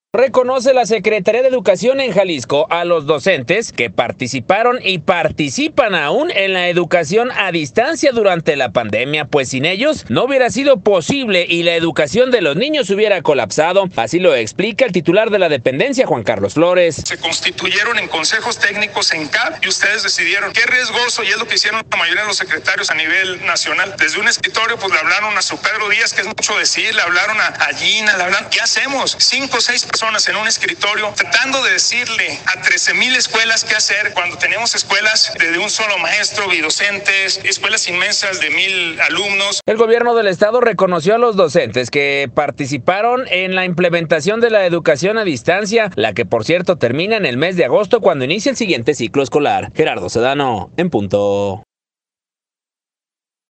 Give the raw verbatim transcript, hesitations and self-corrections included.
Reconoce la Secretaría de Educación en Jalisco a los docentes que participaron y participan aún en la educación a distancia durante la pandemia, pues sin ellos no hubiera sido posible y la educación de los niños hubiera colapsado. Así lo explica el titular de la dependencia, Juan Carlos Flores. Se constituyeron en consejos técnicos en C A D y ustedes decidieron qué riesgoso, y es lo que hicieron la mayoría de los secretarios a nivel nacional. Desde un escritorio pues le hablaron a su Pedro Díaz, que es mucho decir, le hablaron a, a Gina, le hablaron. ¿Qué hacemos? Cinco o seis personas en un escritorio tratando de decirle a trece mil escuelas qué hacer cuando tenemos escuelas de un solo maestro y docentes, escuelas inmensas de mil alumnos. El gobierno del estado reconoció a los docentes que participaron en la implementación de la educación a distancia, la que por cierto termina en el mes de agosto cuando inicia el siguiente ciclo escolar. Gerardo Sedano, en punto.